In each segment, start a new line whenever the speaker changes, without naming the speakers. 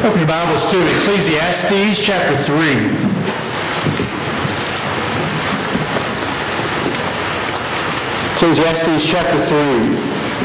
Open your Bibles to Ecclesiastes chapter 3. Ecclesiastes chapter 3.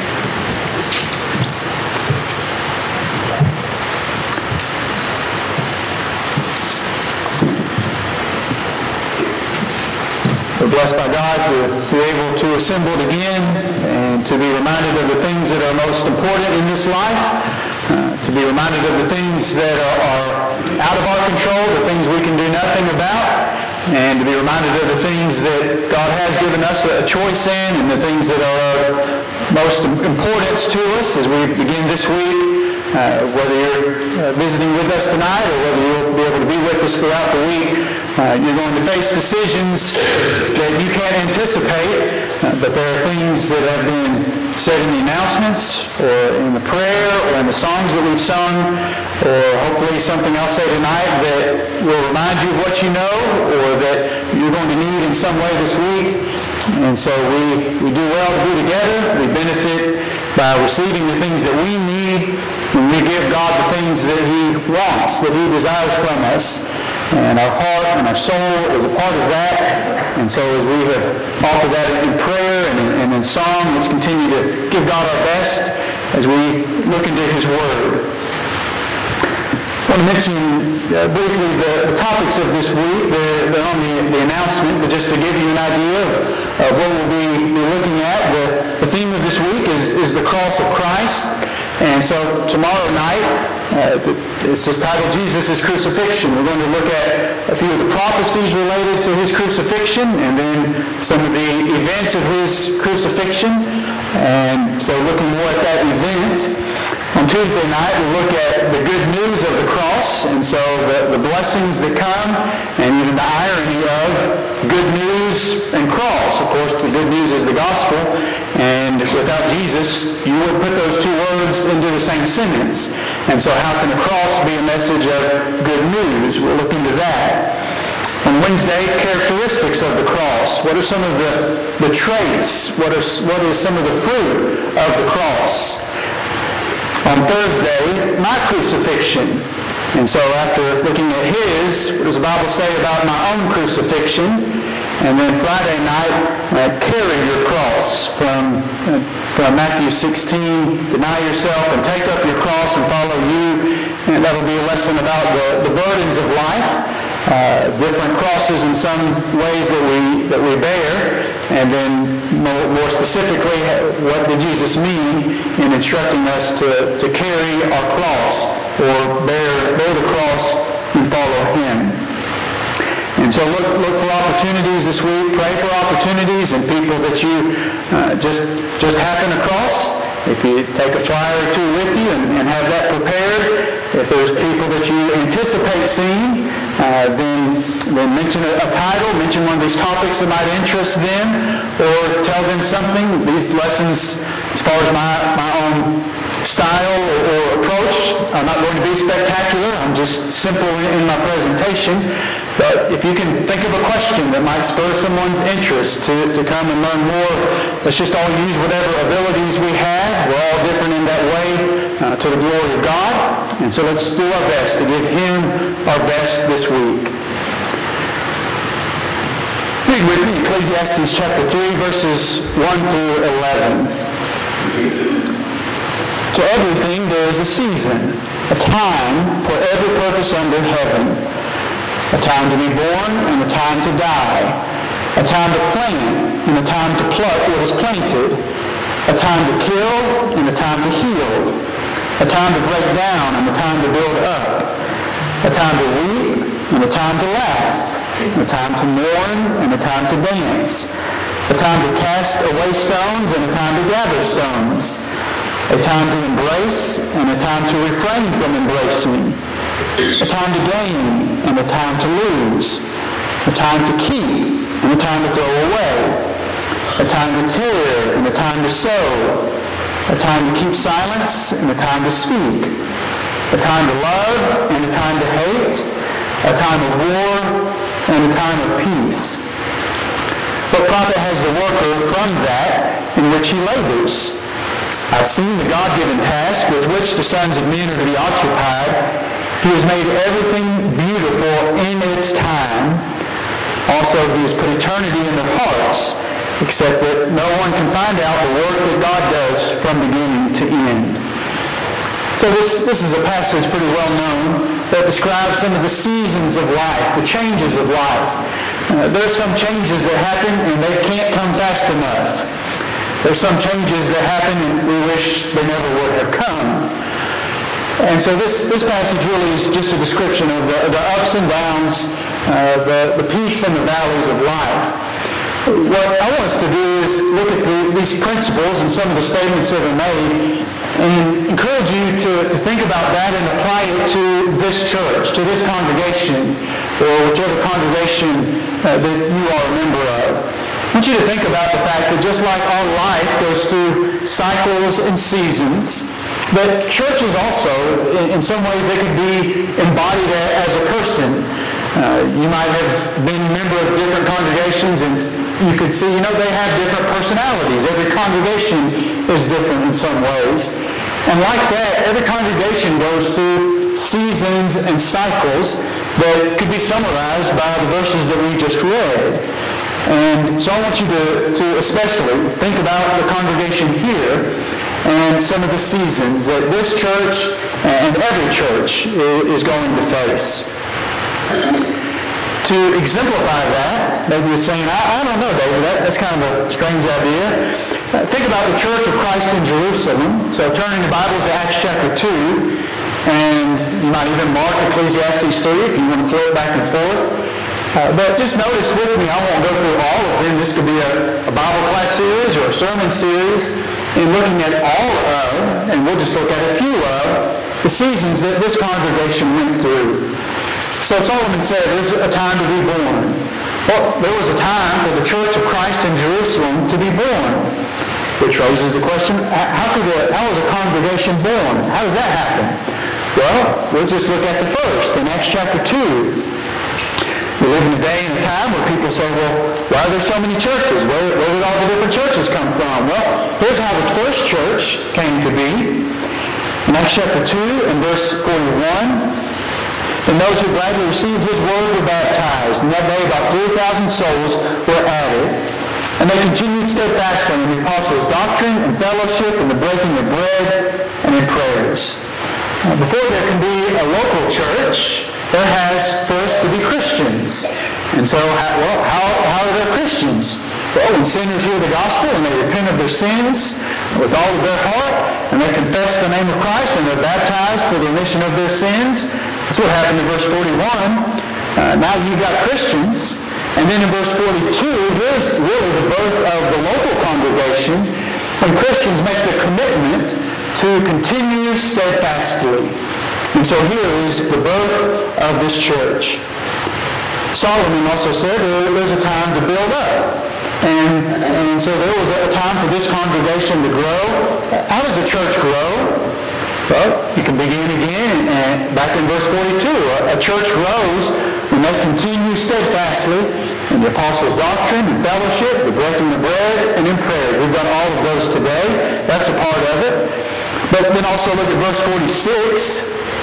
We're blessed by God to be able to assemble again and to be reminded of the things that are most important in this life. To be reminded of the things that are out of our control, the things we can do nothing about, and to be reminded of the things that God has given us a choice in, and the things that are of most importance to us as we begin this week. Whether you're visiting with us tonight or whether you'll be able to be with us throughout the week, you're going to face decisions that you can't anticipate, but there are things that have been said in the announcements or in the prayer or in the songs that we've sung, or hopefully something I'll say tonight that will remind you of what you know or that you're going to need in some way this week. And so we do well to be together. We benefit by receiving the things that we need when we give God the things that He wants, that He desires from us. And our heart and our soul is a part of that. And so as we have offered that in prayer and in song, let's continue to give God our best as we look into His Word. I want to mention briefly the topics of this week. They're on the announcement, but just to give you an idea of what we'll be looking at, the theme of this week is the cross of Christ. And so tomorrow night, it's just titled Jesus' Crucifixion. We're going to look at a few of the prophecies related to His crucifixion and then some of the events of His crucifixion. And so looking more at that event. On Tuesday night, we'll look at the good news of the cross, and so the blessings that come, and even the irony of good news and cross. Of course, the good news is the gospel, and without Jesus, you wouldn't put those two words into the same sentence. And so how can a cross be a message of good news? We'll look into that. On Wednesday, characteristics of the cross. What are some of the traits? What is some of the fruit of the cross? On Thursday, my crucifixion. And so after looking at His, what does the Bible say about my own crucifixion? And then Friday night, carry your cross from Matthew 16, deny yourself and take up your cross and follow you. And that'll be a lesson about the burdens of life. Different crosses in some ways that we bear, and then more specifically, what did Jesus mean in instructing us to carry our cross or bear the cross and follow Him? And so look for opportunities this week. Pray for opportunities and people that you just happen across. If you take a flyer or two with you and have that prepared, if there's people that you anticipate seeing, then mention a title, mention one of these topics that might interest them, or tell them something. These lessons, as far as my own style or approach, are not going to be spectacular. I'm just simple in my presentation. But if you can think of a question that might spur someone's interest to come and learn more, let's just all use whatever abilities we have. We're all different in that way to the glory of God. And so let's do our best to give Him our best this week. Read with me Ecclesiastes chapter 3, verses 1 through 11. To everything there is a season, a time for every purpose under heaven. A time to be born and a time to die. A time to plant and a time to pluck what is planted. A time to kill and a time to heal. A time to break down and a time to build up. A time to weep and a time to laugh. A time to mourn and a time to dance. A time to cast away stones and a time to gather stones. A time to embrace and a time to refrain from embracing. A time to gain and a time to lose. A time to keep and a time to throw away. A time to tear and a time to sow. A time to keep silence and a time to speak. A time to love and a time to hate. A time of war and a time of peace. What profit has the worker from that in which he labors? I've seen the God-given task with which the sons of men are to be occupied, He has made everything beautiful in its time. Also, He has put eternity in their hearts, except that no one can find out the work that God does from beginning to end. So this is a passage pretty well known that describes some of the seasons of life, the changes of life. There's some changes that happen and they can't come fast enough. There's some changes that happen and we wish they never would have come. And so this passage really is just a description of the ups and downs, the peaks and the valleys of life. What I want us to do is look at these principles and some of the statements that are made and encourage you to think about that and apply it to this church, to this congregation, or whichever congregation that you are a member of. I want you to think about the fact that just like our life goes through cycles and seasons, that churches also, in some ways, they could be embodied as a person. You might have been a member of different congregations and you could see, they have different personalities. Every congregation is different in some ways. And like that, every congregation goes through seasons and cycles that could be summarized by the verses that we just read. And so I want you to especially think about the congregation here and some of the seasons that this church and every church is going to face. To exemplify that, maybe you're saying, I don't know, David, that's kind of a strange idea. Think about the Church of Christ in Jerusalem. So turning the Bibles to Acts chapter 2, and you might even mark Ecclesiastes 3 if you want to flip back and forth. But just notice with me, I won't go through all of them. This could be a Bible class series or a sermon series in looking at all of, and we'll just look at a few of, the seasons that this congregation went through. So Solomon said, there's a time to be born. Well, there was a time for the Church of Christ in Jerusalem to be born. Which raises the question, how was a congregation born? How does that happen? Well, we'll just look at the first, in Acts chapter 2. We live in a day and a time where people say, well, why are there so many churches? Where did all the different churches come from? Well, here's how the first church came to be. In Acts chapter 2 and verse 41, and those who gladly received his word were baptized. And that day about 3,000 souls were added. And they continued steadfastly in the apostles' doctrine and fellowship and the breaking of bread and in prayers. Before there can be a local church, there has first to be Christians. And so, how are there Christians? Well, when sinners hear the gospel and they repent of their sins with all of their heart, and they confess the name of Christ and they're baptized for the remission of their sins. That's what happened in verse 41. Now you've got Christians. And then in verse 42, here's really the birth of the local congregation when Christians make the commitment to continue steadfastly. And so here is the birth of this church. Solomon also said there's a time to build up. And so there was a time for this congregation to grow. How does a church grow? Well, you can begin again and back in verse 42. A church grows when they continue steadfastly in the apostles' doctrine and fellowship, the breaking of bread, and in prayers. We've done all of those today. That's a part of it. But then also look at verse 46.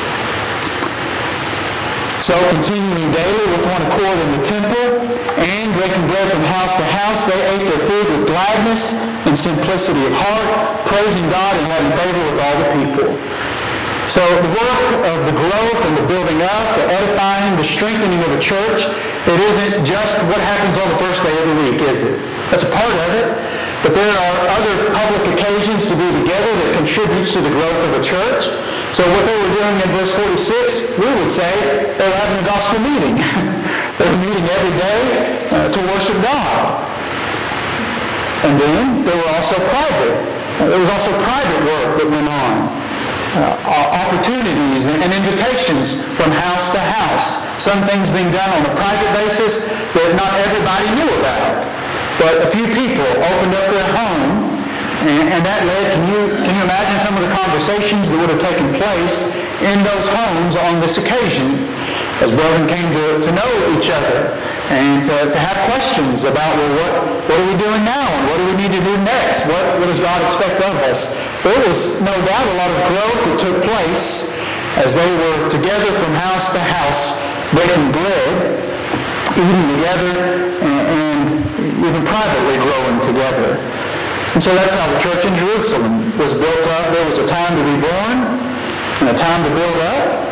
So continuing daily with one accord in the temple and breaking bread from house to house, they ate their food with gladness and simplicity of heart, praising God and having favor with all the people. So the work of the growth and the building up, the edifying, the strengthening of a church, it isn't just what happens on the first day of the week, is it? That's a part of it. But there are other public occasions to be together that contributes to the growth of a church. So what they were doing in verse 46, we would say they were having a gospel meeting. They were meeting every day to worship God. And then there was also private work that went on. Opportunities and invitations from house to house. Some things being done on a private basis that not everybody knew about. But a few people opened up their home, and that led, can you imagine some of the conversations that would have taken place in those homes on this occasion as brethren came to know each other and to have questions about, well, what are we doing now and what do we need to do next? What does God expect of us? There was no doubt a lot of growth that took place as they were together from house to house, breaking bread, eating together, and even privately growing together. And so that's how the church in Jerusalem was built up. There was a time to be born and a time to build up.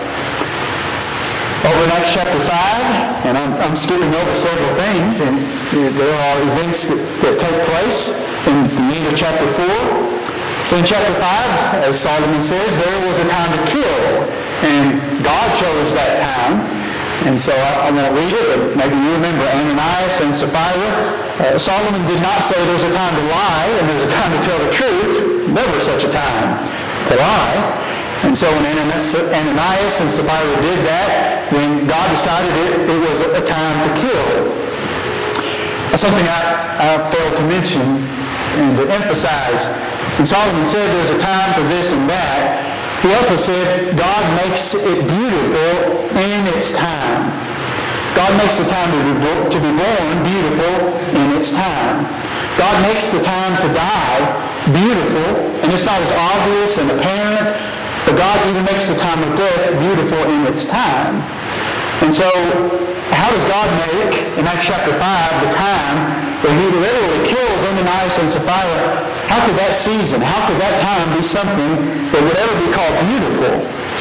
Over in Acts chapter 5, and I'm skipping over several things, and there are events that take place in the end of chapter 4. In chapter 5, as Solomon says, there was a time to kill, and God chose that time. And so I won't read it, but maybe you remember Ananias and Sapphira. Solomon did not say there's a time to lie and there's a time to tell the truth. Never such a time to lie. And so when Ananias and Sapphira did that, when God decided it was a time to kill. Something I failed to mention and to emphasize. When Solomon said there's a time for this and that, he also said God makes it beautiful in its time. God makes the time to be born beautiful in its time. God makes the time to die beautiful, and it's not as obvious and apparent, but God even makes the time of death beautiful in its time. And so, how does God make, in Acts chapter 5, the time where he literally kills Ananias and Sapphira? How could that season, how could that time be something that would ever be called beautiful?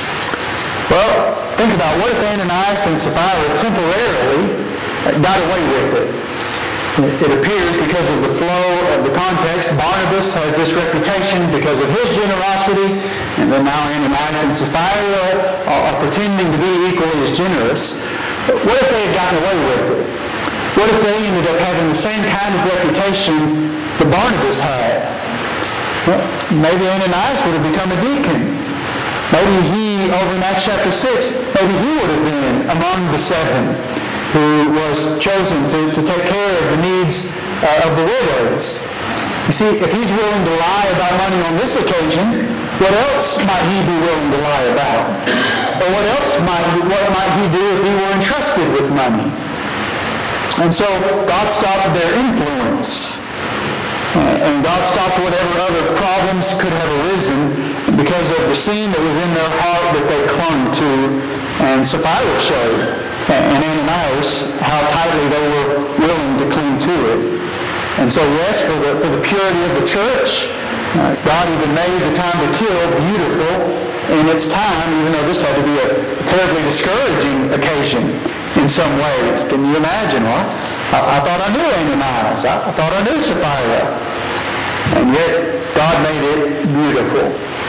Well, think about what if Ananias and Sapphira temporarily got away with it? It appears because of the flow of the context, Barnabas has this reputation because of his generosity, and then now Ananias and Sapphira are pretending to be equally as generous. What if they had gotten away with it? What if they ended up having the same kind of reputation that Barnabas had? Well, maybe Ananias would have become a deacon. Maybe he, over in Acts chapter 6, maybe he would have been among the 7 who was chosen to take care of the needs of the widows. You see, if he's willing to lie about money on this occasion, what else might he be willing to lie about? Or what might he do if he were entrusted with money? And so God stopped their influence. And God stopped whatever other problems could have arisen because of the sin that was in their heart that they clung to. And Sapphira showed, and Ananias, how tightly they were willing to cling to it. And so yes, for the purity of the church, God even made the time to kill beautiful in its time, even though this had to be a terribly discouraging occasion in some ways. Can you imagine? Well, I thought I knew Ananias. I thought I knew Sapphira. And yet, God made it beautiful.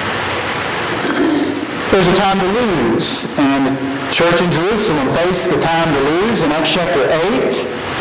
There's a time to lose, and the church in Jerusalem faced the time to lose in Acts chapter 8.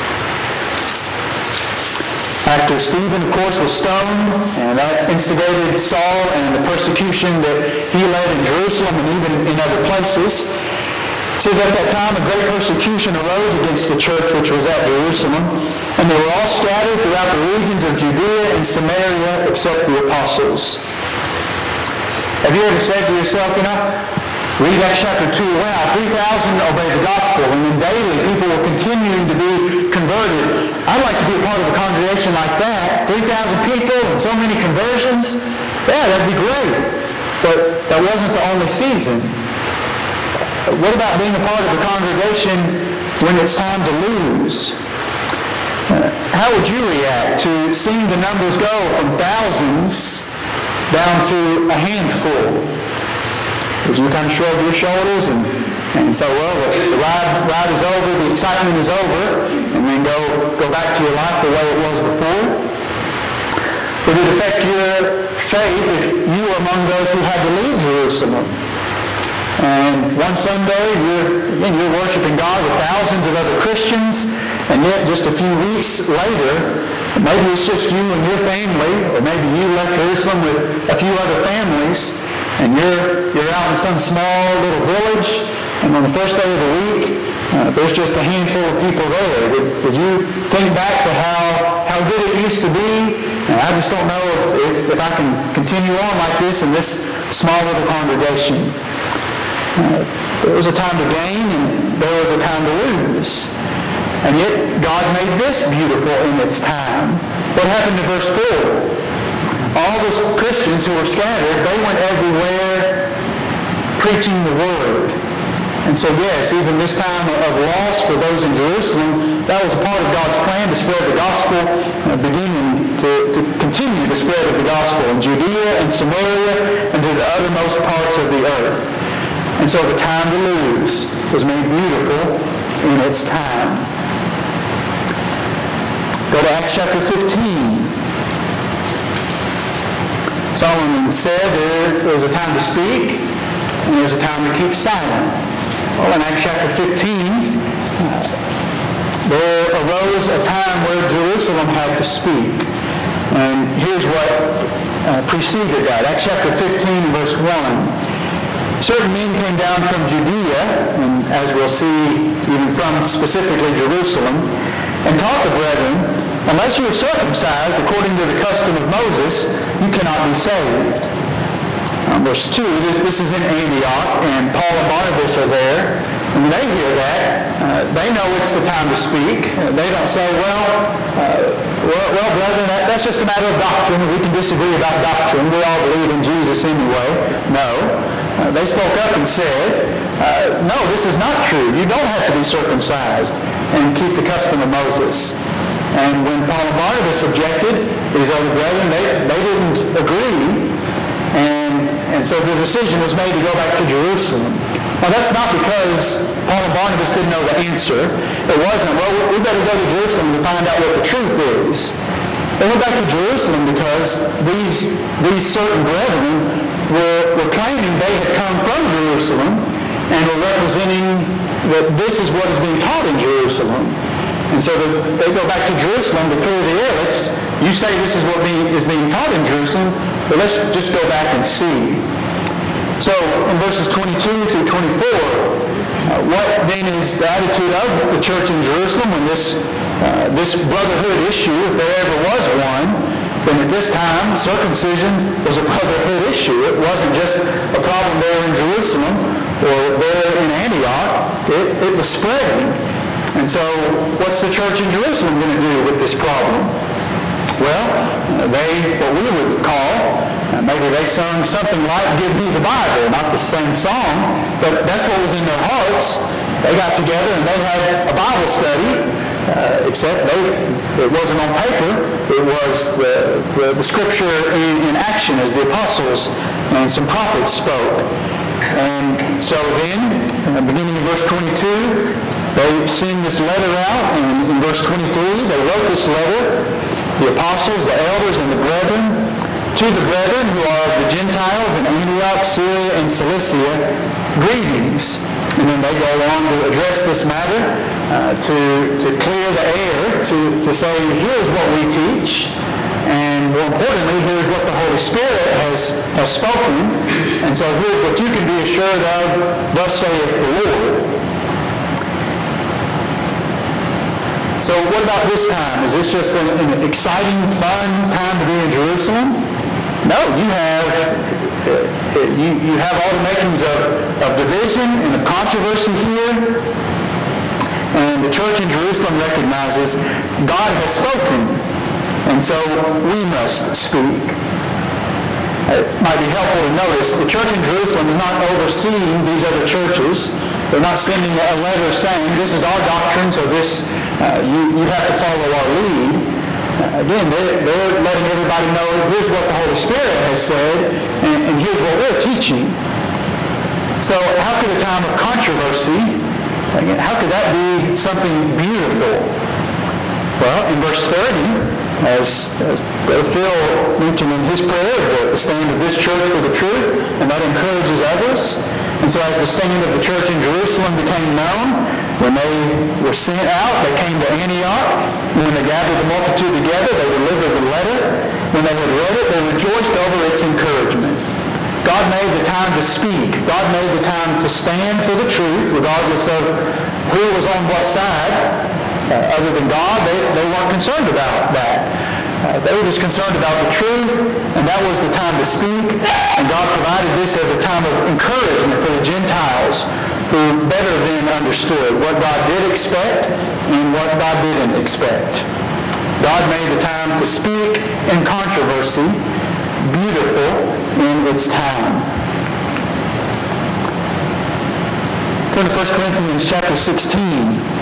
After Stephen, of course, was stoned, and that instigated Saul and the persecution that he led in Jerusalem and even in other places. It says, at that time a great persecution arose against the church which was at Jerusalem, and they were all scattered throughout the regions of Judea and Samaria except the apostles. Have you ever said to yourself, read Acts chapter 2, wow, 3,000 obeyed the gospel, and then daily people were continuing to be converted. I'd like to be a part of a congregation like that. 3,000 people and so many conversions. Yeah, that'd be great. But that wasn't the only season. What about being a part of a congregation when it's time to lose? How would you react to seeing the numbers go from thousands down to a handful? Would you kind of shrug your shoulders and say, well, the ride is over, the excitement is over, and then go back to your life the way it was before? Would it affect your faith if you were among those who had to leave Jerusalem? And one Sunday, you're worshiping God with thousands of other Christians, and yet just a few weeks later, maybe it's just you and your family, or maybe you left Jerusalem with a few other families, and you're out in some small little village, and on the first day of the week, there's just a handful of people there. Would you think back to how good it used to be? And I just don't know if I can continue on like this in this small little congregation. There was a time to gain, and there was a time to lose. And yet, God made this beautiful in its time. What happened to verse 4? All those Christians who were scattered, they went everywhere preaching the word. And so yes, even this time of loss for those in Jerusalem, that was a part of God's plan to spread the gospel, beginning to continue the spread of the gospel in Judea and Samaria and to the uttermost parts of the earth. And so the time to lose was made beautiful in its time. Go to Acts chapter 15. Solomon said there's a time to speak and there's a time to keep silent. Well, in Acts chapter 15, there arose a time where Jerusalem had to speak. And here's what preceded that. Acts chapter 15, verse 1. Certain men came down from Judea, and as we'll see, even from specifically Jerusalem, and taught the brethren, unless you are circumcised according to the custom of Moses, you cannot be saved. Verse 2, this is in Antioch, and Paul and Barnabas are there. And when they hear that, they know it's the time to speak. They don't say, well, brethren, that's just a matter of doctrine. We can disagree about doctrine. We all believe in Jesus anyway. No. They spoke up and said, no, this is not true. You don't have to be circumcised and keep the custom of Moses. And when Paul and Barnabas objected, these other brethren, they didn't agree. And so the decision was made to go back to Jerusalem. Now that's not because Paul and Barnabas didn't know the answer. It wasn't, well, we better go to Jerusalem to find out what the truth is. They went back to Jerusalem because these certain brethren were claiming they had come from Jerusalem and were representing that this is what is being taught in Jerusalem. And so they go back to Jerusalem to clear the air. You say this is what is being taught in Jerusalem, but let's just go back and see. So in verses 22 through 24, what then is the attitude of the church in Jerusalem when this brotherhood issue, if there ever was one, then at this time circumcision was a brotherhood issue. It wasn't just a problem there in Jerusalem or there in Antioch. It was spreading. And so what's the church in Jerusalem going to do with this problem? Well, what we would call, maybe they sung something like Give Me the Bible, not the same song, but that's what was in their hearts. They got together and they had a Bible study, except it wasn't on paper. It was the scripture in action as the apostles and some prophets spoke. And so then, beginning in verse 22, they send this letter out, and in verse 23, they wrote this letter, the apostles, the elders, and the brethren, to the brethren who are the Gentiles in Antioch, Syria, and Cilicia, greetings. And then they go on to address this matter, to clear the air, to say, here's what we teach, and more importantly, here's what the Holy Spirit has spoken, and so here's what you can be assured of, thus saith the Lord. So what about this time? Is this just an exciting, fun time to be in Jerusalem? No, you have all the makings of division and of controversy here. And the church in Jerusalem recognizes God has spoken, and so we must speak. It might be helpful to notice the church in Jerusalem is not overseeing these other churches. They're not sending a letter saying, this is our doctrine, so this you have to follow our lead. Again, they're letting everybody know, here's what the Holy Spirit has said, and here's what we're teaching. So how could a time of controversy, how could that be something beautiful? Well, in verse 30, as Brother Phil mentioned in his prayer, the stand of this church for the truth, and that encourages others. And so as the stand of the church in Jerusalem became known, when they were sent out, they came to Antioch. When they gathered the multitude together, they delivered the letter. When they had read it, they rejoiced over its encouragement. God made the time to speak. God made the time to stand for the truth, regardless of who was on what side. Other than God, they weren't concerned about that. They were just concerned about the truth, and that was the time to speak. And God provided this as a time of encouragement for the Gentiles who better than understood what God did expect and what God didn't expect. God made the time to speak in controversy beautiful in its time. Turn to 1 Corinthians chapter 16.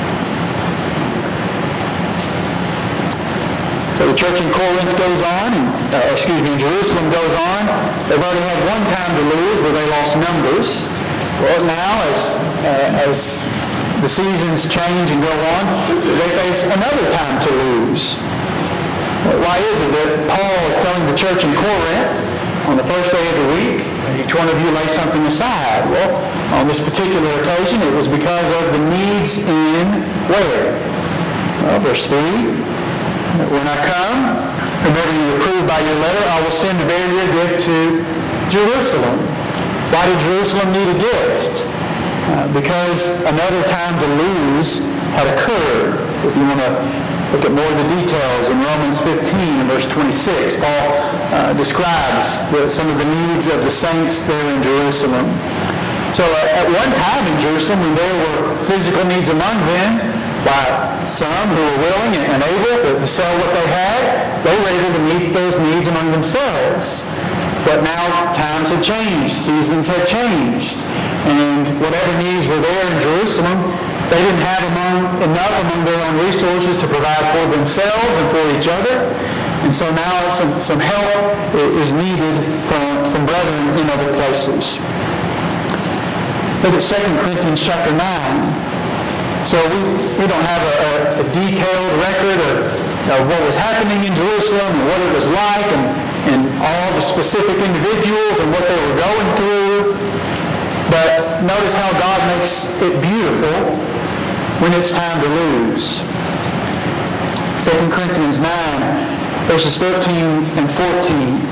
So the church in Corinth goes on, in Jerusalem goes on. They've already had one time to lose where they lost numbers. Well, now as the seasons change and go on, they face another time to lose. Why is it that Paul is telling the church in Corinth on the first day of the week, each one of you lay something aside? Well, on this particular occasion, it was because of the needs in where? Well, verse 3. When I come, whomever you approve by your letter, I will send to bear your gift to Jerusalem. Why did Jerusalem need a gift? Because another time to lose had occurred. If you want to look at more of the details, in Romans 15 and verse 26, Paul describes some of the needs of the saints there in Jerusalem. So at one time in Jerusalem, when there were physical needs among them, by some who were willing and able to sell what they had, they were able to meet those needs among themselves. But now times had changed, seasons had changed, and whatever needs were there in Jerusalem, they didn't have enough among their own resources to provide for themselves and for each other. And so now some help is needed from brethren in other places. Look at 2 Corinthians chapter 9. So we don't have a detailed record of what was happening in Jerusalem and what it was like and all the specific individuals and what they were going through. But notice how God makes it beautiful when it's time to lose. 2 Corinthians 9, verses 13 and 14.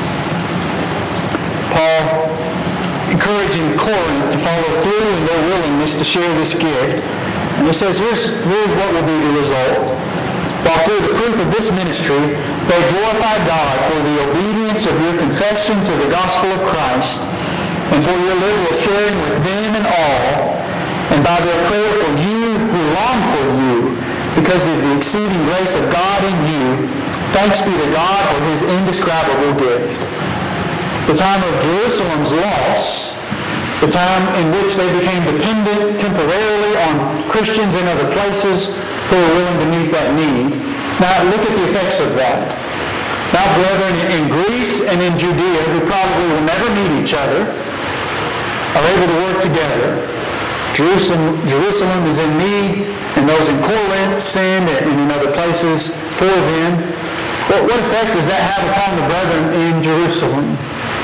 Paul encouraging Corinth to follow through in their willingness to share this gift. And he says, here's what will be the result. While through the proof of this ministry, they glorify God for the obedience of your confession to the gospel of Christ, and for your liberal sharing with them and all, and by their prayer for you who long for you, because of the exceeding grace of God in you, thanks be to God for his indescribable gift. The time of Jerusalem's loss, the time in which they became dependent temporarily on Christians in other places who were willing to meet that need. Now look at the effects of that. Now brethren in Greece and in Judea, who probably will never meet each other, are able to work together. Jerusalem is in need, and those in Corinth sinned and in other places for them. What effect does that have upon the brethren in Jerusalem?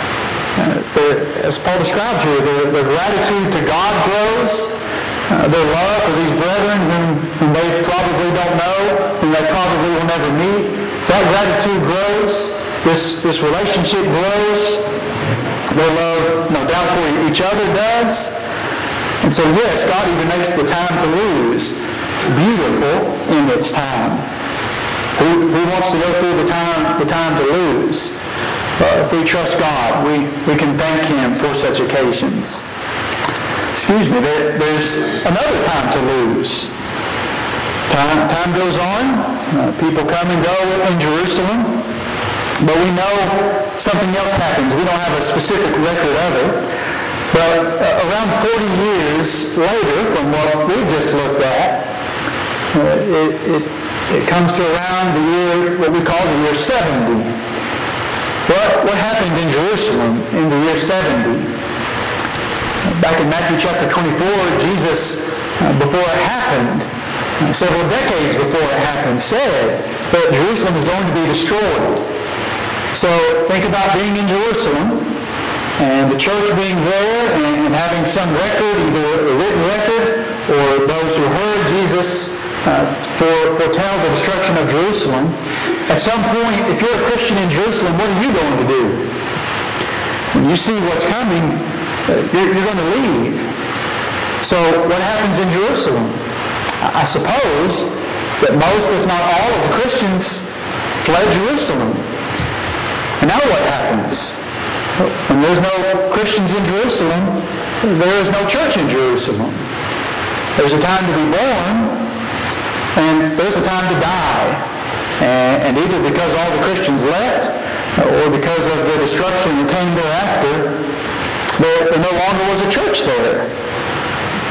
As Paul describes here, their gratitude to God grows. Their love for these brethren whom they probably don't know, whom they probably will never meet, that gratitude grows. This relationship grows. Their love, no doubt, for each other does. And so, yes, God even makes the time to lose beautiful in its time. Who wants to go through the time to lose? If we trust God, we can thank him for such occasions. There's another time to lose. Time goes on. People come and go in Jerusalem. But we know something else happens. We don't have a specific record of it. But around 40 years later from what we've just looked at, it comes to around the year, what we call the year 70. What happened in Jerusalem in the year 70? Back in Matthew chapter 24, Jesus, before it happened, several decades before it happened, said that Jerusalem is going to be destroyed. So think about being in Jerusalem and the church being there and having some record, either a written record or those who heard Jesus foretell the destruction of Jerusalem. At some point, if you're a Christian in Jerusalem, what are you going to do? When you see what's coming, you're going to leave. So what happens in Jerusalem? I suppose that most, if not all, of the Christians fled Jerusalem. And now what happens? When there's no Christians in Jerusalem, there is no church in Jerusalem. There's a time to be born, and there's a time to die. And either because all the Christians left, or because of the destruction that came thereafter, there no longer was a church there.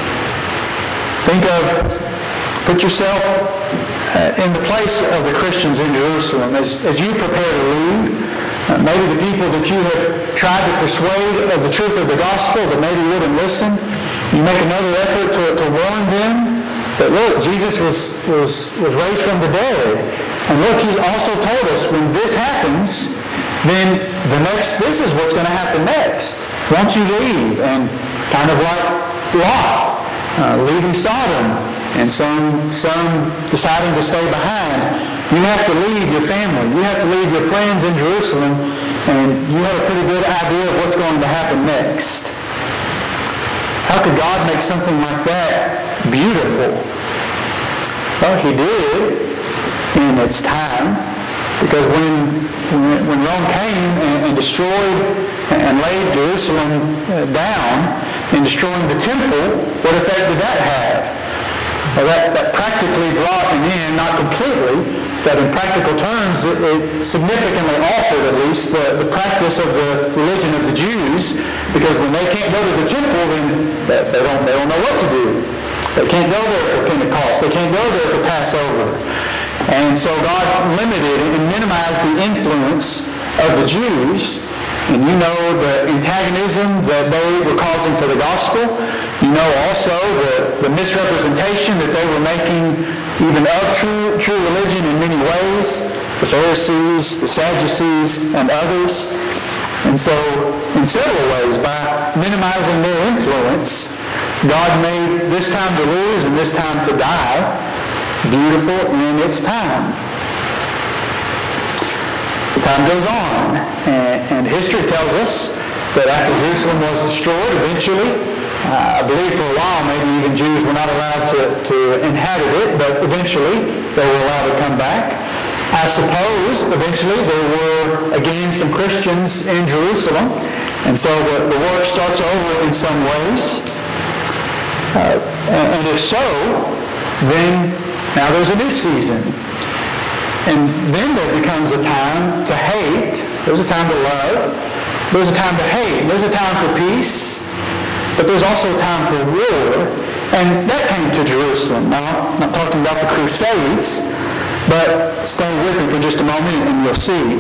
Put yourself in the place of the Christians in Jerusalem as you prepare to leave. Maybe the people that you have tried to persuade of the truth of the gospel that maybe wouldn't listen. You make another effort to warn them that, look, Jesus was raised from the dead. And look, he's also told us when this happens, then this is what's going to happen next. Once you leave, and kind of like Lot, leaving Sodom, and some deciding to stay behind. You have to leave your family. You have to leave your friends in Jerusalem, and you have a pretty good idea of what's going to happen next. How could God make something like that beautiful? Well, he did in its time, because when Rome came and destroyed and laid Jerusalem down in destroying the temple, what effect did that have? Well, that practically brought an end, not completely, but in practical terms, it significantly altered at least the practice of the religion of the Jews, because when they can't go to the temple, then they don't know what to do. They can't go there for Pentecost. They can't go there for Passover. And so God limited and minimized the influence of the Jews. And you know the antagonism that they were causing for the gospel. You know also the misrepresentation that they were making even of true religion in many ways. The Pharisees, the Sadducees, and others. And so in several ways, by minimizing their influence, God made this time to lose and this time to die beautiful in its time. The time goes on, and history tells us that after Jerusalem was destroyed, eventually, I believe for a while maybe even Jews were not allowed to inhabit it, but eventually they were allowed to come back. I suppose eventually there were again some Christians in Jerusalem, and so the work starts over in some ways. And if so, then now there's a new season. And then there becomes a time to hate. There's a time to love. There's a time to hate. There's a time for peace. But there's also a time for war. And that came to Jerusalem. Now, I'm not talking about the Crusades, but stay with me for just a moment and you'll see.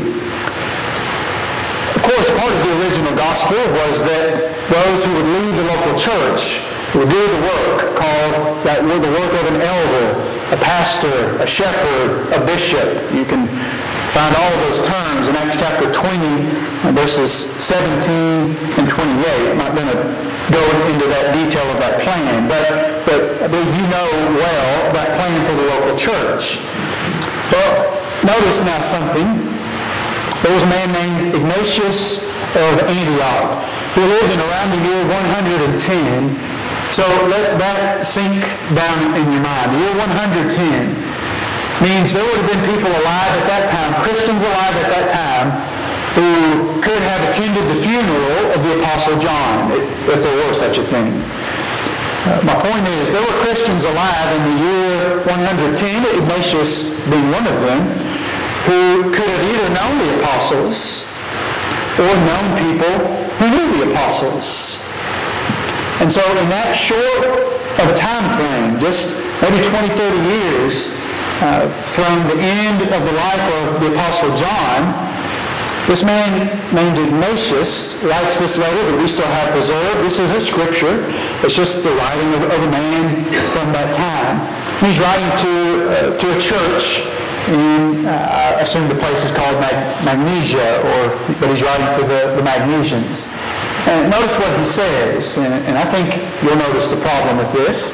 Of course, part of the original gospel was that those who would lead the local church would do the work called the work of an elder, a pastor, a shepherd, a bishop. You can find all of those terms in Acts chapter 20, verses 17 and 28. I'm not going to go into that detail of that plan, but I believe you know well that plan for the local church. Well, notice now something. There was a man named Ignatius of Antioch who lived in around the year 110. So let that sink down in your mind. The year 110 means there would have been people alive at that time, Christians alive at that time, who could have attended the funeral of the Apostle John, if there were such a thing. My point is, there were Christians alive in the year 110, Ignatius being one of them, who could have either known the apostles or known people who knew the apostles. And so in that short of a time frame, just maybe 20, 30 years from the end of the life of the Apostle John, this man named Ignatius writes this letter that we still have preserved. This is a scripture. It's just the writing of a man from that time. He's writing to a church in, I assume the place is called Magnesia, but he's writing to the Magnesians. And notice what he says, and I think you'll notice the problem with this.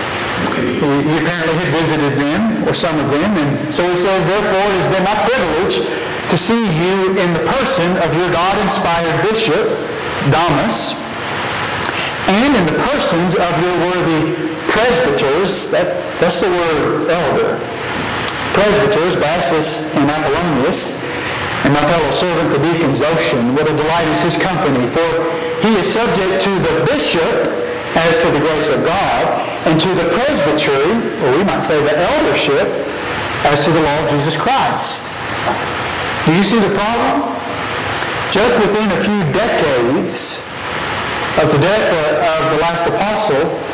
He apparently had visited them, or some of them, and so he says, "Therefore it has been my privilege to see you in the person of your God-inspired bishop, Damas, and in the persons of your worthy presbyters," that's the word elder, presbyters, Bassus and Apollonius, "and my fellow servant, the deacon Zosian. What a delight is his company, for he is subject to the bishop as to the grace of God, and to the presbytery," or we might say the eldership, "as to the law of Jesus Christ." Do you see the problem? Just within a few decades of the death of the last apostle,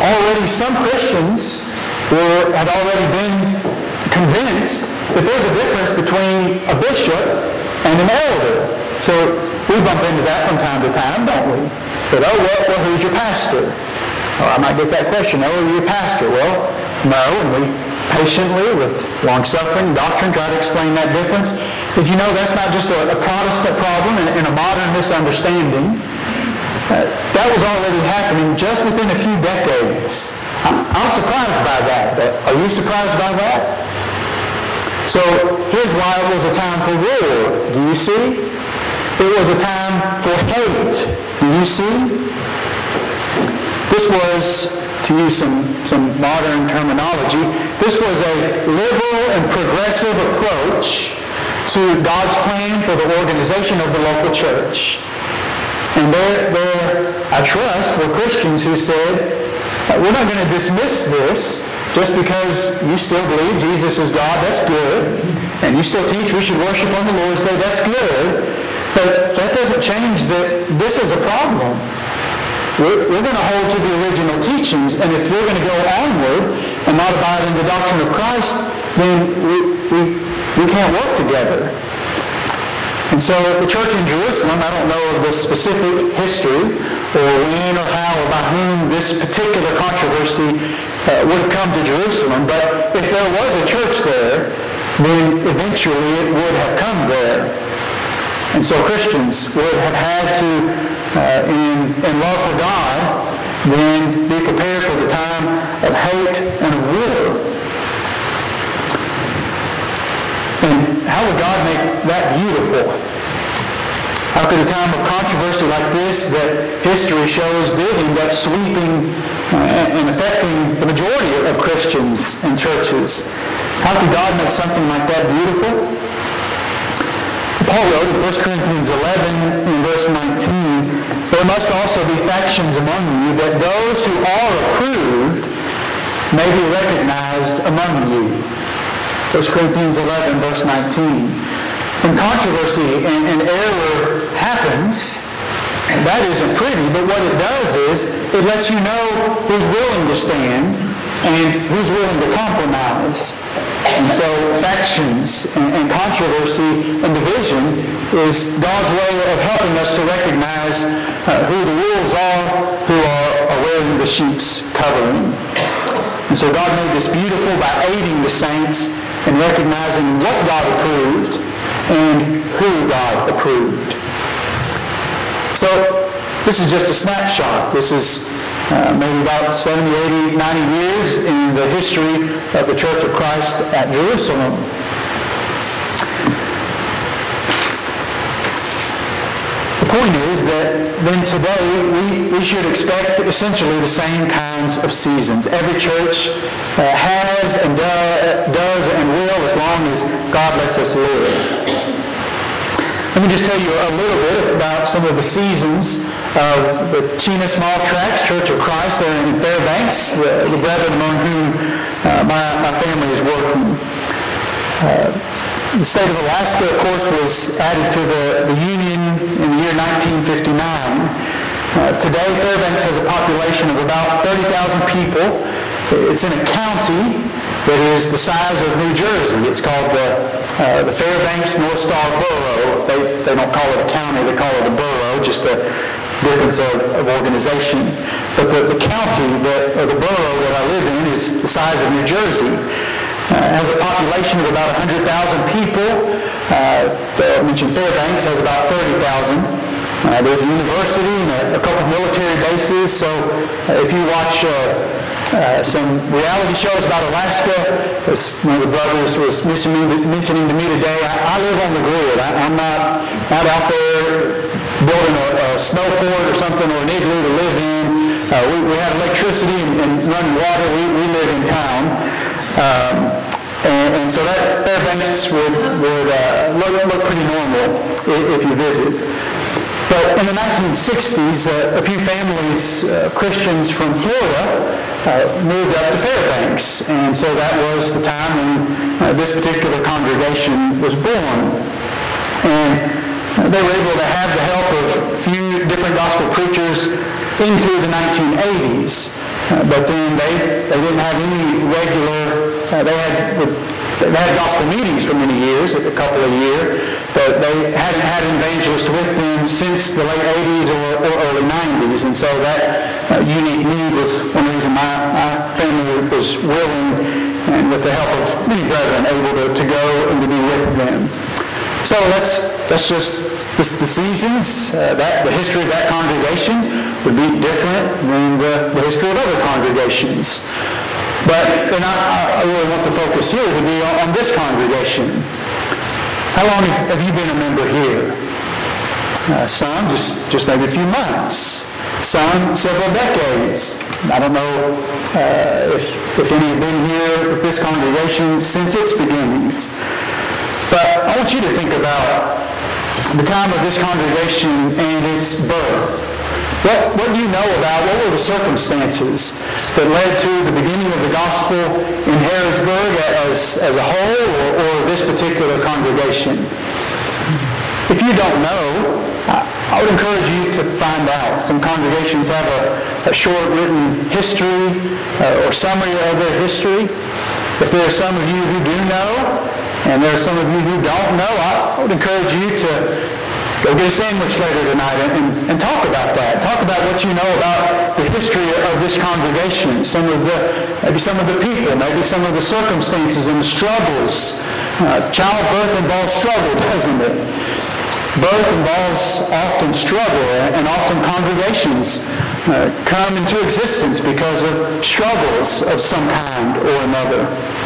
already some Christians had already been convinced that there's a difference between a bishop and an elder. So we bump into that from time to time, don't we? But, well, who's your pastor? I might get that question. Oh, are you a pastor? Well, no, and we patiently, with long-suffering doctrine, try to explain that difference. Did you know that's not just a Protestant problem and a modern misunderstanding? That was already happening just within a few decades. I'm surprised by that. Are you surprised by that? So here's why it was a time for war. Do you see? It was a time for hate. Do you see? This was, to use some modern terminology, this was a liberal and progressive approach to God's plan for the organization of the local church. And there, I trust, were Christians who said, we're not going to dismiss this just because you still believe Jesus is God, that's good. And you still teach we should worship on the Lord's Day, that's good. But that doesn't change that this is a problem. We're going to hold to the original teachings, and if we're going to go onward and not abide in the doctrine of Christ, then we can't work together. And so the church in Jerusalem, I don't know of the specific history or when or how or by whom this particular controversy would have come to Jerusalem, but if there was a church there, then eventually it would have come there. And so Christians would have had to, in love for God, then be prepared for the time of hate and of war. And how would God make that beautiful? How could a time of controversy like this that history shows did end up sweeping and affecting the majority of Christians and churches? How could God make something like that beautiful? Paul wrote in 1 Corinthians 11 in verse 19, there must also be factions among you, that those who are approved may be recognized among you. 1 Corinthians 11 verse 19. When controversy and error happens, that isn't pretty, but what it does is it lets you know who's willing to stand and who's willing to compromise. And so factions and controversy and division is God's way of helping us to recognize who the wolves are who are wearing the sheep's covering. And so God made this beautiful by aiding the saints in recognizing what God approved and who God approved. So this is just a snapshot. This is maybe about 70, 80, 90 years in the history of the Church of Christ at Jerusalem. The point is that then today we should expect essentially the same kinds of seasons. Every church has and does and will as long as God lets us live. Let me just tell you a little bit about some of the seasons of the Chena Small Tracts Church of Christ there in Fairbanks, the brethren among whom my family is working. The state of Alaska, of course, was added to the Union in the year 1959. Today, Fairbanks has a population of about 30,000 people. It's in a county that is the size of New Jersey. It's called the Fairbanks North Star Borough. They don't call it a county, they call it a borough, just a difference of organization. But the county, or the borough that I live in is the size of New Jersey. Has a population of about 100,000 people. I mentioned Fairbanks has about 30,000. There's a university and a couple military bases. So if you watch some reality shows about Alaska, as one of the brothers was mentioning to me today, I live on the grid. I'm not out there building a snow fort or something or an igloo to live in. We have electricity and running water. We live in town. And so that Fairbanks would look pretty normal if you visit. But in the 1960s, a few families, Christians from Florida, moved up to Fairbanks. And so that was the time when this particular congregation was born. And they were able to have the help of a few different gospel preachers into the 1980s. But then they didn't have any regular, they had gospel meetings for many years, a couple of years, but they hadn't had an evangelist with them since the late 80s or early 90s. And so that unique need was one reason my family was willing, and with the help of many brethren, able to go and to be with them. So that's just the seasons. The history of that congregation would be different than the history of other congregations. But and I really want the focus here to be on this congregation. How long have you been a member here? Some just maybe a few months. Some several decades. I don't know if any have been here with this congregation since its beginnings. But I want you to think about the time of this congregation and its birth. What do you know about, what were the circumstances that led to the beginning of the gospel in Harrodsburg as a whole, or this particular congregation? If you don't know, I would encourage you to find out. Some congregations have a short written history or summary of their history. If there are some of you who do know, and there are some of you who don't know, I would encourage you to go get a sandwich later tonight and talk about that. Talk about what you know about the history of this congregation, maybe some of the people, maybe some of the circumstances and the struggles. Childbirth involves struggle, doesn't it? Birth involves often struggle, and often congregations come into existence because of struggles of some kind or another.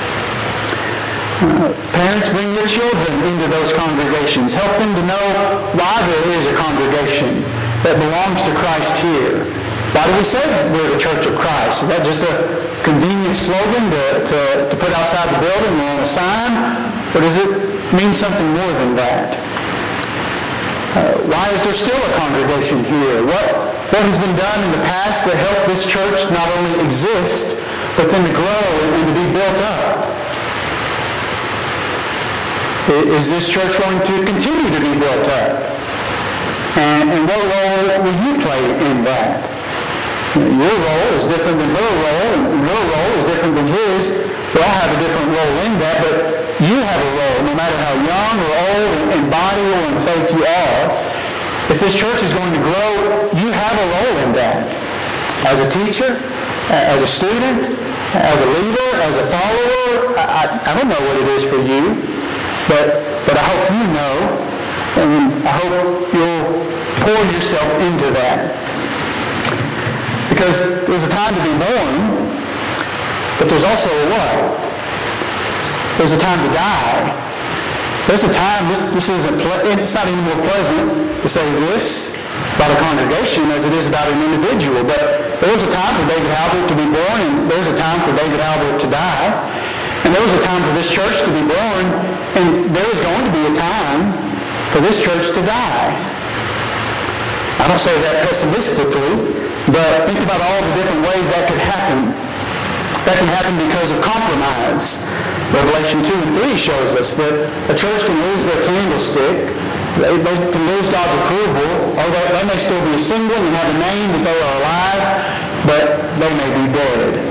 Parents, bring your children into those congregations. Help them to know why there is a congregation that belongs to Christ here. Why do we say we're the Church of Christ? Is that just a convenient slogan to put outside the building or on a sign? Or does it mean something more than that? Why is there still a congregation here? What has been done in the past that helped this church not only exist, but then to grow and to be built up? Is this church going to continue to be built up? And what role will you play in that? Your role is different than her role, and your role is different than his. We all have a different role in that, but you have a role, no matter how young or old in body or in faith you are. If this church is going to grow, you have a role in that. As a teacher, as a student, as a leader, as a follower, I don't know what it is for you. But I hope you know, and I hope you'll pour yourself into that. Because there's a time to be born, but there's also a what? There's a time to die. There's a time, it's not any more pleasant to say this about a congregation as it is about an individual, but there was a time for David Halbert to be born, and there's a time for David Halbert to die. And there was a time for this church to be born, and there is going to be a time for this church to die. I don't say that pessimistically, but think about all the different ways that could happen. That can happen because of compromise. Revelation 2 and 3 shows us that a church can lose their candlestick, they can lose God's approval, or they may still be assembling and have a name that they are alive, but they may be dead.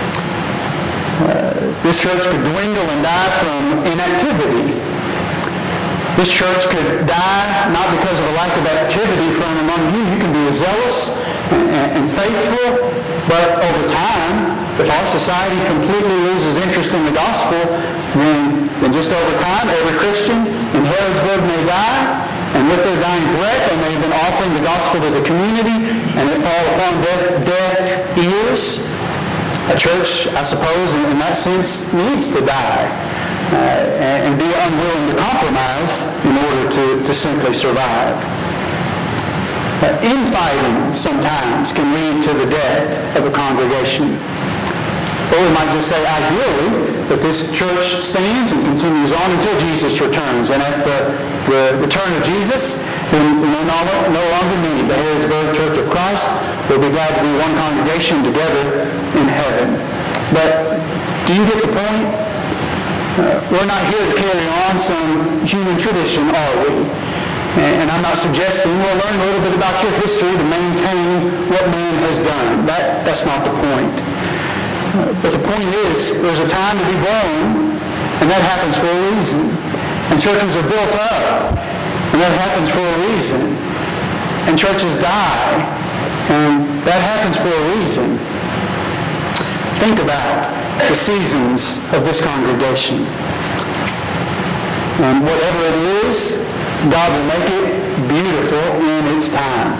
This church could dwindle and die from inactivity. This church could die not because of a lack of activity from among you. You can be zealous and faithful, but over time, if our society completely loses interest in the gospel, then just over time, every Christian in Harrodsburg may die, and with their dying breath, they may have been offering the gospel to the community, and it fall upon deaf ears. A church, I suppose, in that sense, needs to die and be unwilling to compromise in order to simply survive. Infighting sometimes can lead to the death of a congregation. Or we might just say, ideally, that this church stands and continues on until Jesus returns. And at the return of Jesus, then we no longer need the Harrodsburg Church of Christ. We'll be glad to be one congregation together in heaven. But do you get the point? We're not here to carry on some human tradition, are we? And I'm not suggesting we'll learn a little bit about your history to maintain what man has done. That's not the point. But the point is, there's a time to be born, and that happens for a reason. And churches are built up, and that happens for a reason. And churches die, and that happens for a reason. Think about the seasons of this congregation. And whatever it is, God will make it beautiful in its time.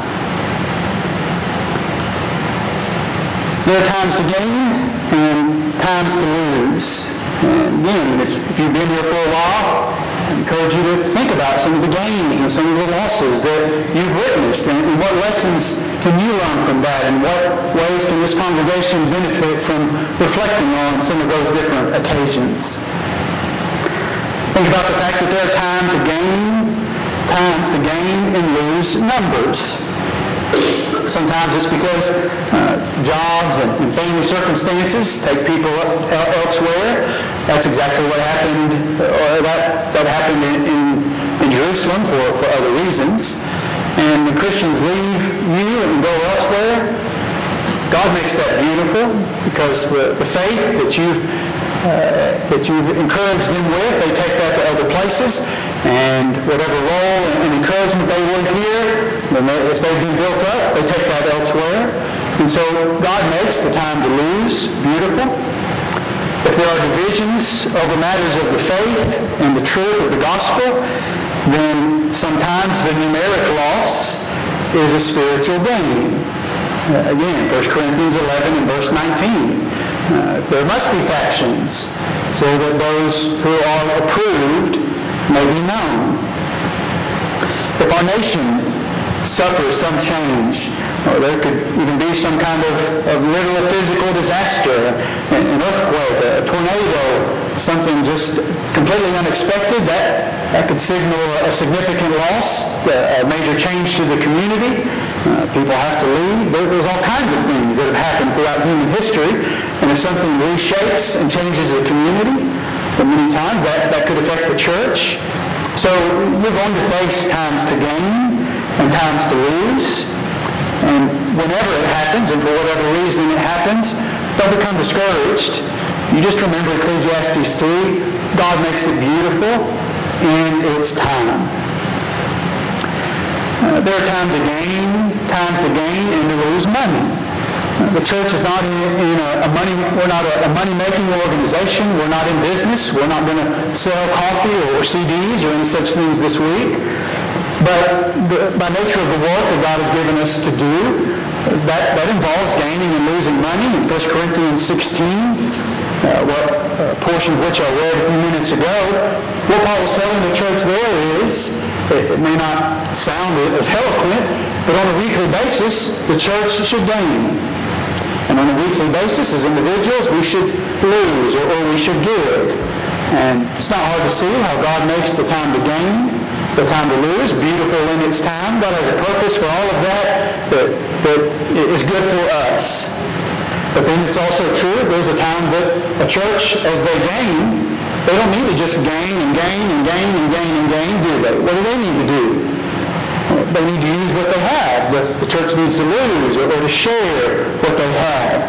There are times to gain and times to lose. And again, if you've been here for a while, I encourage you to think about some of the gains and some of the losses that you've witnessed, and what lessons can you learn from that, and what ways can this congregation benefit from reflecting on some of those different occasions. Think about the fact that there are times to gain and lose numbers. Sometimes it's because jobs and family circumstances take people elsewhere. That's exactly what happened, or that happened in Jerusalem for other reasons. And when Christians leave you and go elsewhere, God makes that beautiful, because the faith that you've encouraged them with, they take that to other places, and whatever role and encouragement they would hear, if they've been built up, they take that elsewhere. And so God makes the time to lose beautiful. If there are divisions over matters of the faith and the truth of the gospel, then sometimes the numeric loss is a spiritual gain. Again, 1 Corinthians 11 and verse 19. There must be factions, so that those who are approved may be known. If our nation suffers some change, or there could even be some kind of literal physical disaster, an earthquake, a tornado, something just completely unexpected, that could signal a significant loss, a major change to the community. People have to leave. There's all kinds of things that have happened throughout human history, and if something reshapes and changes a community, then many times that could affect the church. So you're going to face times to gain and times to lose. And whenever it happens, and for whatever reason it happens, don't become discouraged. You just remember Ecclesiastes 3, God makes it beautiful in its time. There are times to gain and to lose money. The church is not we're not a money-making organization. We're not in business. We're not going to sell coffee or CDs or any such things this week. But by nature of the work that God has given us to do, that involves gaining and losing money. In 1 Corinthians 16, portion of which I read a few minutes ago, what Paul was telling the church there is, it may not sound as eloquent, but on a weekly basis, the church should gain. And on a weekly basis, as individuals, we should lose or we should give. And it's not hard to see how God makes the time to gain, the time to lose, beautiful in its time. God has a purpose for all of that is good for us. But then it's also true, there's a time that a church, as they gain, they don't need to just gain and gain and gain and gain and gain, do they? What do they need to do? They need to use what they have. The church needs to lose or to share what they have.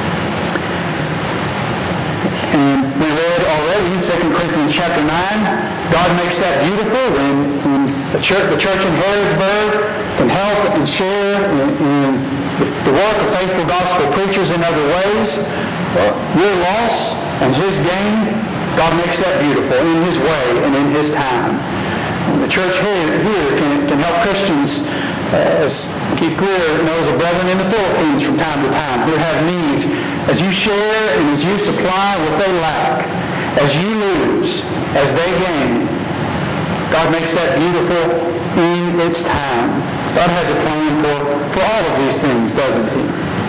And we read already in 2 Corinthians chapter 9, God makes that beautiful when the church in Harrodsburg can help and share in the work of faithful gospel preachers in other ways. Your loss and his gain, God makes that beautiful in his way and in his time. And the church here can help Christians, as Keith Greer knows of brethren in the Philippines from time to time who have needs. As you share and as you supply what they lack, as you lose, as they gain, God makes that beautiful in its time. God has a plan for all of these things, doesn't he?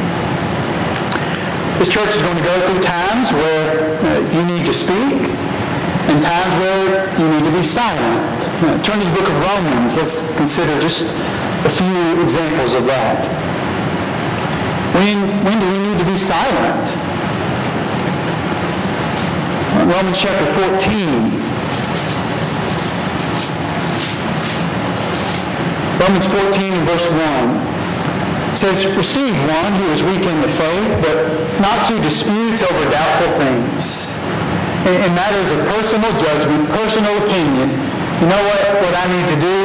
This church is going to go through times where you need to speak and times where you need to be silent. Turn to the book of Romans. Let's consider just a few examples of that. When do we need to be silent? Romans chapter 14. Romans 14 and verse 1. It says, receive one who is weak in the faith, but not to disputes over doubtful things. In matters of personal judgment, personal opinion, you know what I need to do?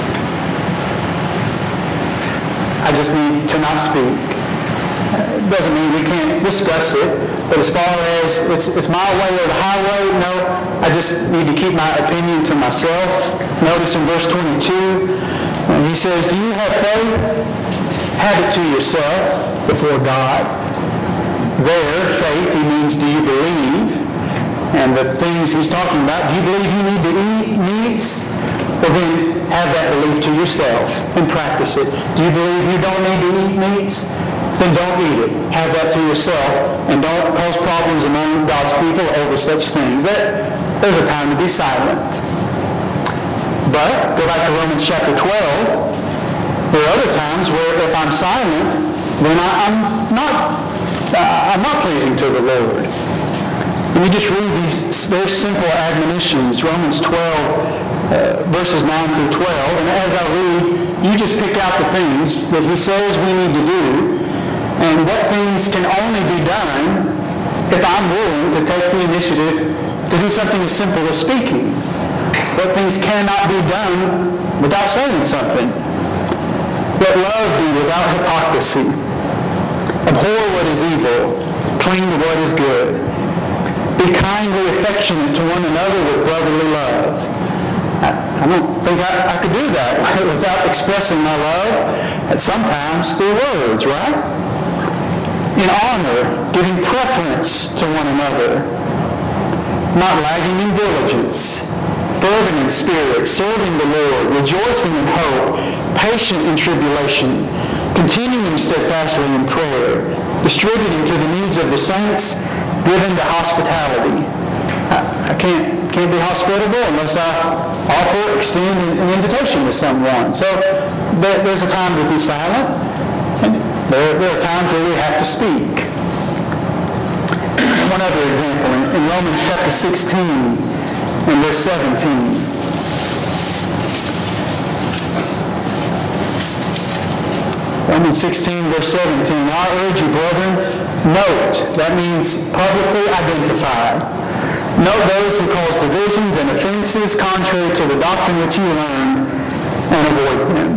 I just need to not speak. It doesn't mean we can't discuss it, but as far as it's my way or the highway, no, I just need to keep my opinion to myself. Notice in verse 22, he says, do you have faith? Have it to yourself before God. There, faith, he means, do you believe? And the things he's talking about, do you believe you need to eat meats? Well, then have that belief to yourself and practice it. Do you believe you don't need to eat meats? Then don't eat it. Have that to yourself and don't cause problems among God's people over such things. There's a time to be silent. But, go back to Romans chapter 12. There are other times where if I'm silent, then I'm not pleasing to the Lord. Let me just read these very simple admonitions, Romans 12, verses 9 through 12. And as I read, you just pick out the things that he says we need to do and what things can only be done if I'm willing to take the initiative to do something as simple as speaking. What things cannot be done without saying something. Let love be without hypocrisy. Abhor what is evil. Cling to what is good. Be kindly affectionate to one another with brotherly love. I don't think I could do that without expressing my love, sometimes through words, right? In honor, giving preference to one another. Not lagging in diligence. Fervent in spirit, serving the Lord, rejoicing in hope, patient in tribulation, continuing steadfastly in prayer, distributing to the needs of the saints, given to hospitality. I can't be hospitable unless I extend an invitation to someone. So there's a time to be silent, and there are times where we have to speak. One other example, in Romans chapter 16, in verse 17. Romans 16, verse 17. I urge you, brethren, note, that means publicly identify. Note those who cause divisions and offenses contrary to the doctrine which you learned, and avoid them.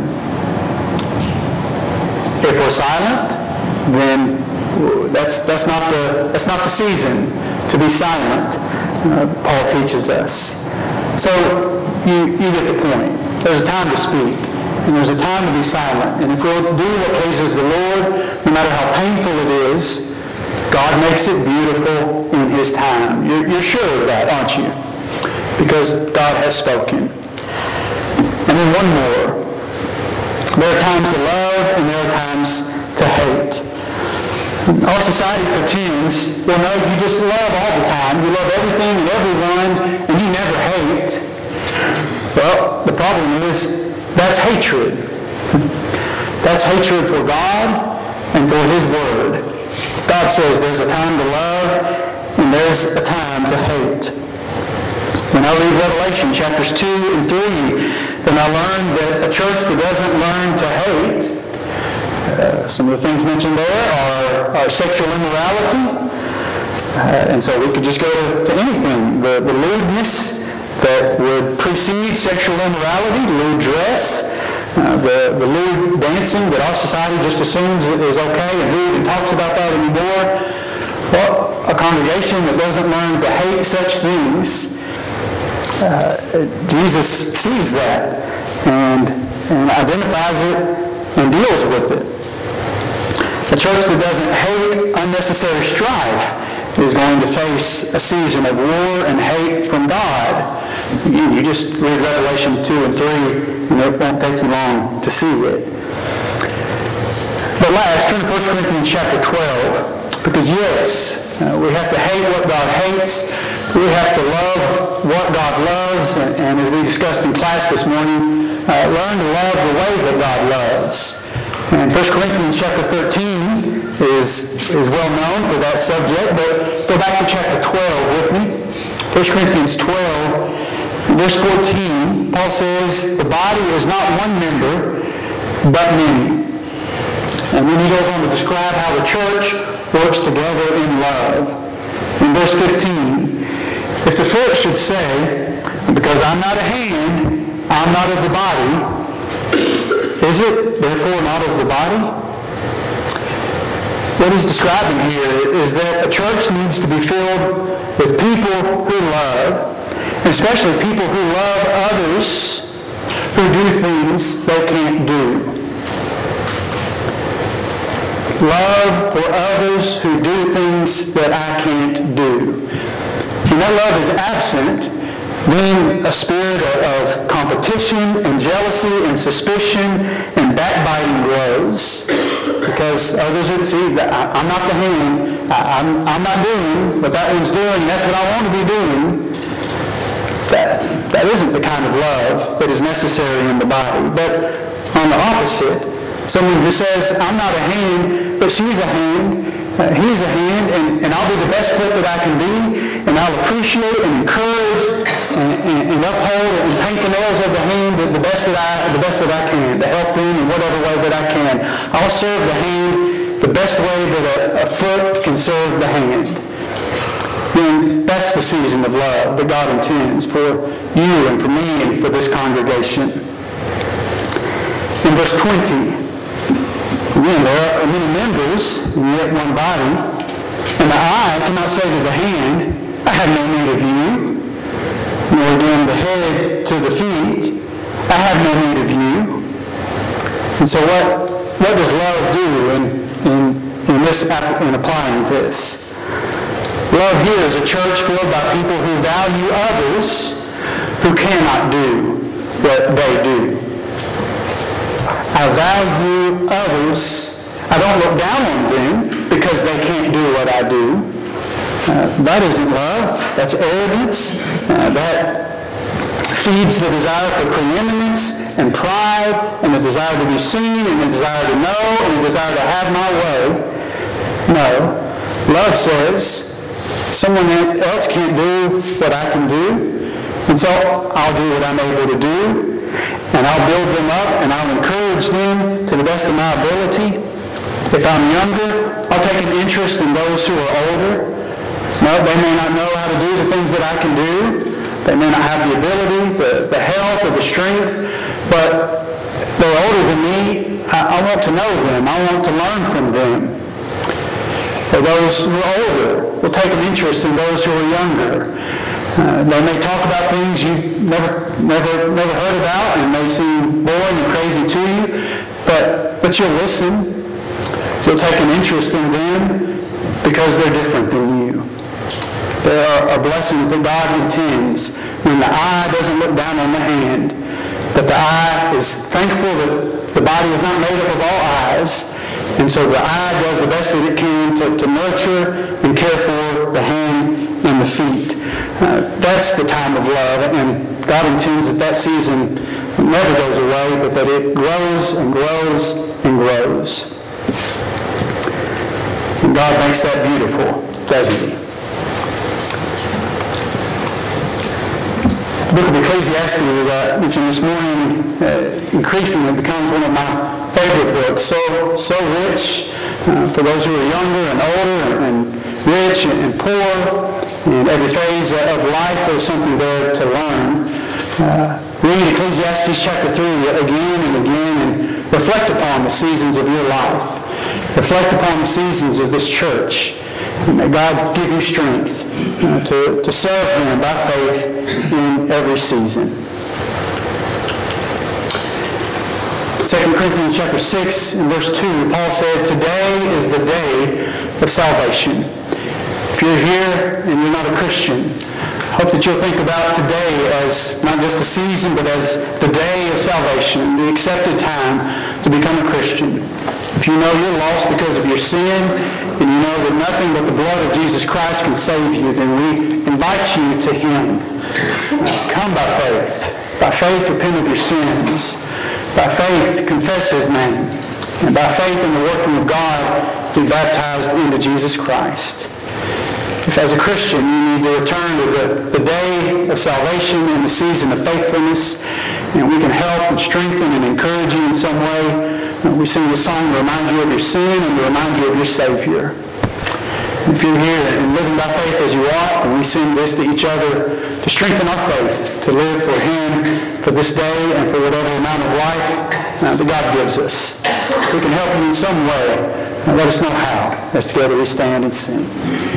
If we're silent, then that's not the season to be silent. Paul teaches us. So you get the point. There's a time to speak, and there's a time to be silent. And if we'll do what pleases the Lord, no matter how painful it is, God makes it beautiful in his time. You're sure of that, aren't you? Because God has spoken. And then one more. There are times to love, and there are times to hate. Our society pretends, well, no, you just love all the time. You love everything and everyone, and you never hate. Well, the problem is that's hatred. That's hatred for God and for his word. God says there's a time to love and there's a time to hate. When I read Revelation chapters 2 and 3, then I learn that a church that doesn't learn to hate, some of the things mentioned there are sexual immorality. And so we could just go to anything. The lewdness that would precede sexual immorality, lewd dress, the lewd dancing that our society just assumes is okay and who even talks about that anymore. Well, a congregation that doesn't learn to hate such things, Jesus sees that and identifies it and deals with it. A church that doesn't hate unnecessary strife is going to face a season of war and hate from God. You just read Revelation 2 and 3, and it won't take you long to see it. But last, turn to 1 Corinthians chapter 12, because yes, we have to hate what God hates. We have to love what God loves, and as we discussed in class this morning, learn to love the way that God loves. And 1 Corinthians chapter 13 is well known for that subject, but go back to chapter 12 with me. 1 Corinthians 12, verse 14, Paul says, the body is not one member, but many. And then he goes on to describe how the church works together in love. In verse 15, if the foot should say, because I'm not a hand, I'm not of the body, is it therefore not of the body? What he's describing here is that a church needs to be filled with people who love, and especially people who love others who do things they can't do. Love for others who do things that I can't do. When that love is absent, then a spirit of competition and jealousy and suspicion and backbiting grows. Because others would see that I'm not the hand, I'm not doing what that one's doing, that's what I want to be doing. That isn't the kind of love that is necessary in the body. But on the opposite, someone who says, I'm not a hand, but she's a hand, he's a hand, and I'll be the best foot that I can be, and I'll appreciate and encourage and uphold and paint the nails of the hand the best that I can, to help them in whatever way that I can. I'll serve the hand the best way that a foot can serve the hand. And that's the season of love that God intends for you and for me and for this congregation. In verse 20, again, there are many members, and yet one body. And the eye cannot say to the hand, I have no need of you. Nor again the head to the feet, I have no need of you. And so what does love do in applying this? Love here is a church filled by people who value others who cannot do what they do. I value others. I don't look down on them because they can't do what I do. That isn't love. That's arrogance. That feeds the desire for preeminence and pride and the desire to be seen and the desire to know and the desire to have my way. No. Love says someone else can't do what I can do, and so I'll do what I'm able to do, and I'll build them up and I'll encourage them to the best of my ability. If I'm younger, I'll take an interest in those who are older. No, they may not know how to do the things that I can do. They may not have the ability, the health, or the strength, but they're older than me. I want to know them. I want to learn from them. For those who are older will take an interest in those who are younger. They may talk about things you've never heard about and may seem boring and crazy to you, but you'll listen. You'll take an interest in them because they're different than you. There are blessings that God intends when the eye doesn't look down on the hand, but the eye is thankful that the body is not made up of all eyes, and so the eye does the best that it can to nurture and care for the hand and the feet. That's the time of love, and God intends that season never goes away, but that it grows and grows and grows. And God makes that beautiful, doesn't He? The book of Ecclesiastes, as I mentioned this morning, increasingly becomes one of my favorite books. So rich for those who are younger and older and rich and poor. In every phase of life, there's something there to learn. Read Ecclesiastes chapter 3 again and again and reflect upon the seasons of your life. Reflect upon the seasons of this church. And may God give you strength to serve Him by faith in every season. 2 Corinthians chapter 6 and verse 2, Paul said, today is the day of salvation. If you're here and you're not a Christian, I hope that you'll think about today as not just a season, but as the day of salvation, the accepted time to become a Christian. If you know you're lost because of your sin, and you know that nothing but the blood of Jesus Christ can save you, then we invite you to Him. Come by faith. By faith, repent of your sins. By faith, confess His name. And by faith in the working of God, be baptized into Jesus Christ. If as a Christian you need to return to the day of salvation and the season of faithfulness, and we can help and strengthen and encourage you in some way, We sing this song to remind you of your sin and to remind you of your Savior. If you're here and living by faith as you ought, and we sing this to each other to strengthen our faith, to live for Him, for this day, and for whatever amount of life that God gives us. If we can help you in some way, let us know how, as together we stand and sing.